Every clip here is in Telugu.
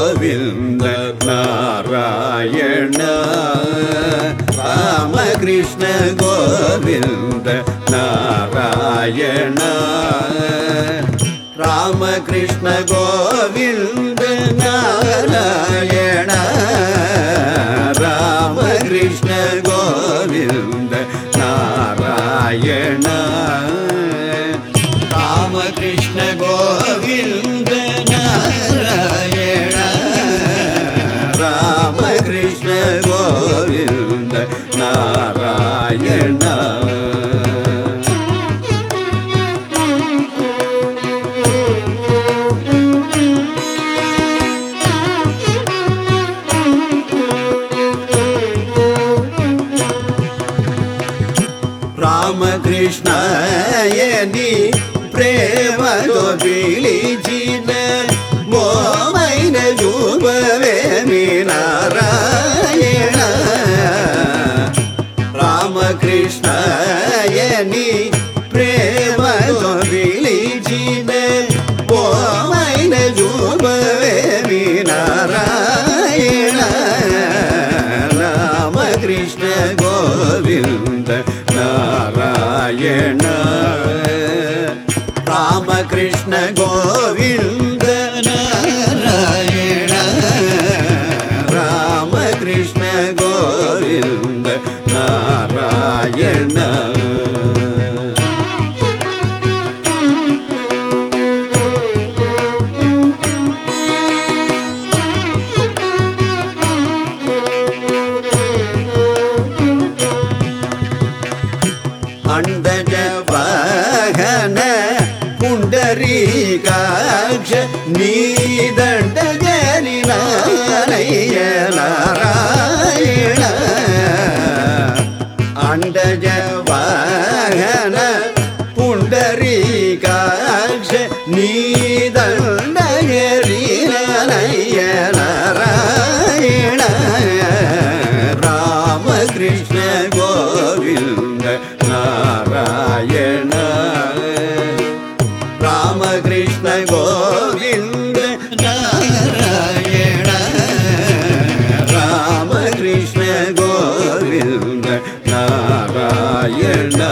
గోవింద నారాయణ రామకృష్ణ గోవింద నారాయణ రామకృష్ణ గోవింద నారాయణ రామకృష్ణ గోవింద నారాయణ రామకృష్ణ గోవింద నారాయణ రామకృష్ణ గోవింద నారాయణ రామకృష్ణయని ప్రేమతో పిలిచిన మోమైన చూపవేమి నారాయణ రామకృష్ణయని ప్రేమతో పిలిచిన మోమైన చూపవేమి నారాయణ రామకృష్ణ గోవింద నారాయణ రామకృష్ణ గోవింద నారాయణ రామకృష్ణ గోవింద నారాయణ అండజ వాహన పుండరీకాక్ష నీదండజని నారాయణ నారాయణ అండజ వాహన పుండరీకాక్ష నీదండజని నారాయణ నారాయణ రామకృష్ణ గోవింద నారాయణ రామకృష్ణ గోవింద నారాయణ రామకృష్ణ గోవింద నారాయణ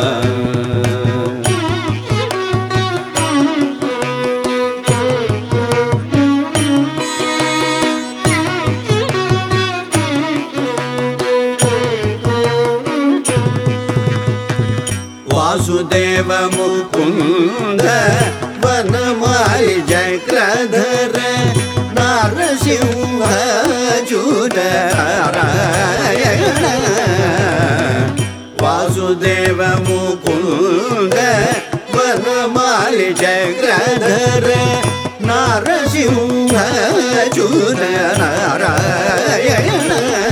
వాసుదేవ ముకుంద వనమాలి చక్రధర నారసింహ చూడారాయణ వాసుదేవ ముకుంద వనమాలి చక్రధర నారసింహ చూడారాయణ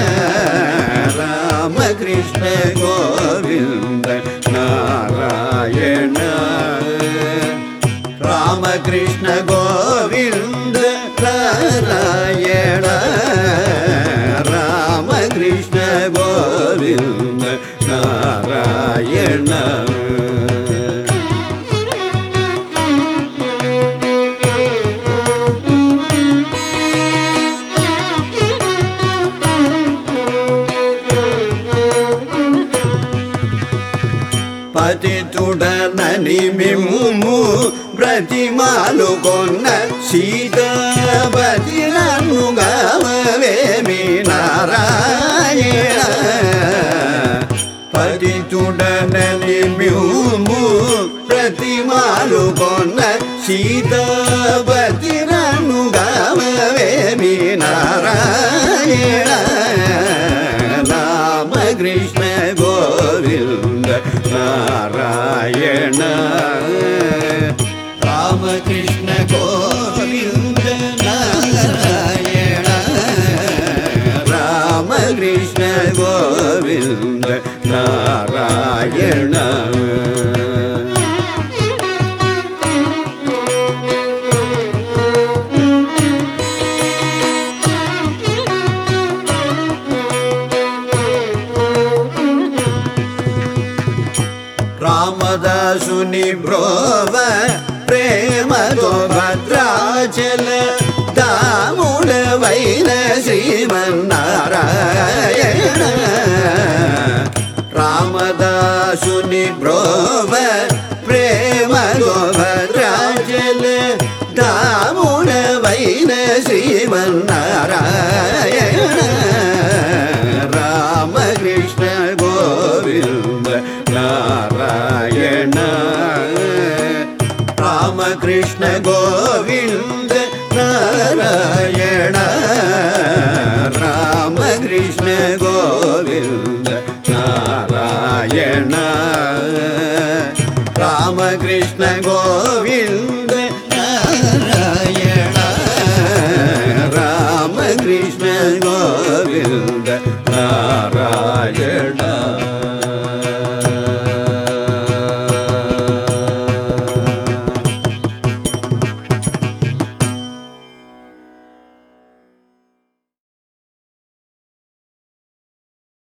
రామకృష్ణ గోవింద నారాయణ రామకృష్ణ గోవింద నారాయణ రామకృష్ణ గోవింద నారాయణ పతితుడనని మిమ్ము ప్రతిమాలు కొన్న సీతాపతి నన్ను గావేమి నారాయణ పతితుడనని మిమ్ము ప్రతిమాలు కొన్న సీతాపతి నన్ను గావేమి నారాయణ రామకృష్ణ గోవింద నారాయణ రామకృష్ణ గోవింద నారాయణ రామకృష్ణ గోవింద నారాయణ రామదాసుని బ్రోవ ప్రేమతో భద్రాచల దాముడవై వైన శ్రీమన్నారాయణ రామదాసుని బ్రోవ ప్రేమ గోభద్రాజల దాముడ వైన శ్రీమన్నారాయణ రామకృష్ణ గోవింద నారాయణ రామకృష్ణ గోవింద నారాయణ రామకృష్ణ గోవింద నారాయణ రామకృష్ణ గోవింద నారాయణ రామకృష్ణ గోవింద నారాయణ